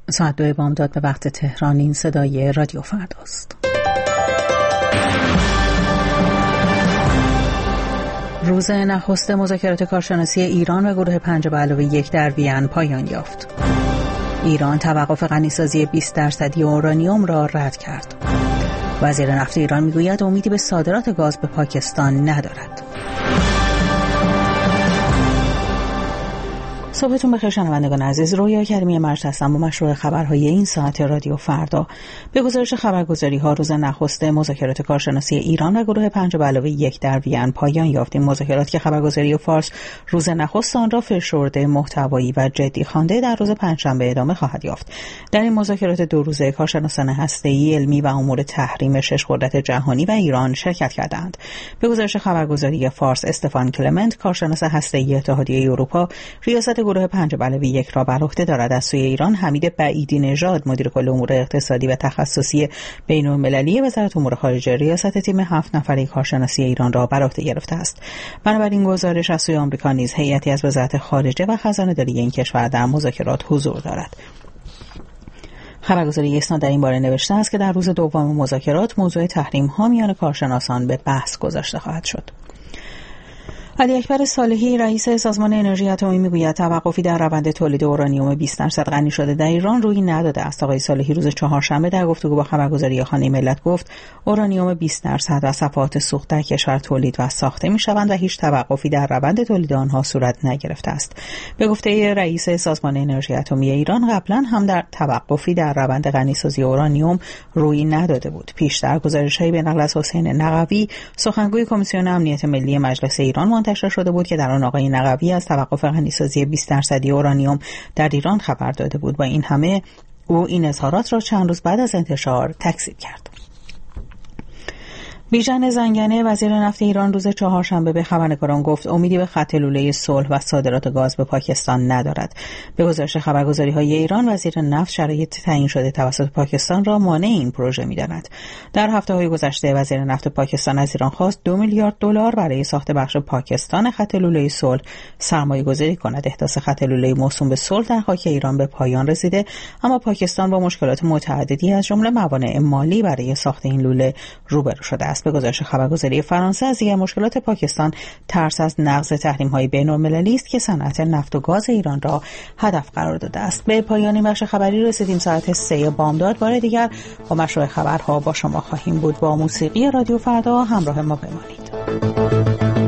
ساعت 2 بامداد به وقت تهران. این صدای رادیو فرداست. روز نخست مذاکرات کارشناسی ایران و گروه 5+1 در وین پایان یافت. ایران توقف غنیسازی 20% اورانیوم را رد کرد. وزیر نفت ایران میگوید امیدی به صادرات گاز به پاکستان ندارد. صبحتون بخیر شنوندگان عزیز. رویا کریمی مرج هستم با مشروع خبرهای این ساعت رادیو فردا. به گزارش خبرگزاری‌ها روز نخست مذاکرات کارشناسی ایران و گروه 5+1 در وین پایان یافت. این مذاکرات که خبرگزاری فارس روز نخست آن را فشرده، محتوایی و جدی خوانده در روز پنجشنبه ادامه خواهد یافت. در این مذاکرات 2 روزه کارشناسان هسته‌ای، علمی و امور تحریم 6 قدرت جهانی و ایران شرکت کردند. به گزارش خبرگزاری فارس، استفان کلمنت، کارشناس هسته‌ای اتحادیه اروپا، ریاست گروه 5+1 را بر عهده دارد. از سوی ایران، حمید بعیدی نژاد، مدیر کل امور اقتصادی و تخصصی بین‌المللی وزارت امور خارجه، ریاست تیم 7 نفره کارشناسی ایران را بر عهده گرفته است. بنابراین گزارش از سوی آمریکا نیز هیئتی از وزارت خارجه و خزانه‌داری این کشور در مذاکرات حضور دارد. خبرگزاری اسنا در این باره نوشته است که در روز دوم مذاکرات موضوع تحریم‌ها میان کارشناسان به بحث گذاشته خواهد شد. علی اکبر صالحی، رئیس سازمان انرژی اتمی، میگوید توقفی در روند تولید اورانیوم 20% غنی شده در ایران روی نداده است. آقای صالحی روز چهارشنبه در گفتگو با خبرگزاری خانه ملت گفت اورانیوم 20% و صفحات سوخت در کشور تولید و ساخته میشوند و هیچ توقفی در روند تولید آنها صورت نگرفته است. به گفته رئیس سازمان انرژی اتمی ایران، قبلا هم در توقفی در روند غنیسازی اورانیوم روی نداده بود. پیشتر گزارش‌هایی به نقل از حسین نقوی، سخنگوی کمیسیون امنیت ملی مجلس ایران منتشر شده بود که در آن آقای نقوی از توقف غنیسازی 20% اورانیوم در ایران خبر داده بود. با این همه او این اظهارات را چند روز بعد از انتشار تکذیب کرد. بیژن زنگنه، وزیر نفت ایران، روز چهارشنبه به خبرنگاران گفت امیدی به خط لوله صلح و صادرات گاز به پاکستان ندارد. به گزارش خبرگزاری‌های ایران، وزیر نفت شرایط تعیین شده توسط پاکستان را مانع این پروژه می‌داند. در هفته‌های گذشته وزیر نفت پاکستان از ایران خواست 2 میلیارد دلار برای ساخت بخش پاکستان خط لوله صلح سرمایه‌گذاری کند. احداث خط لوله موسوم به صلح در خاک ایران به پایان رسیده، اما پاکستان با مشکلات متعددی از جمله موانع مالی برای ساخت این لوله روبرو شده است. به گزارش خبرگزاری فرانسه، از دیگر مشکلات پاکستان ترس از نقض تحریم‌های بین‌المللی است که صنعت نفت و گاز ایران را هدف قرار داده است. به پایان بخش خبری رسیدیم. ساعت 3 بامداد بار دیگر با مشروع خبرها با شما خواهیم بود. با موسیقی رادیو فردا همراه ما بمانید.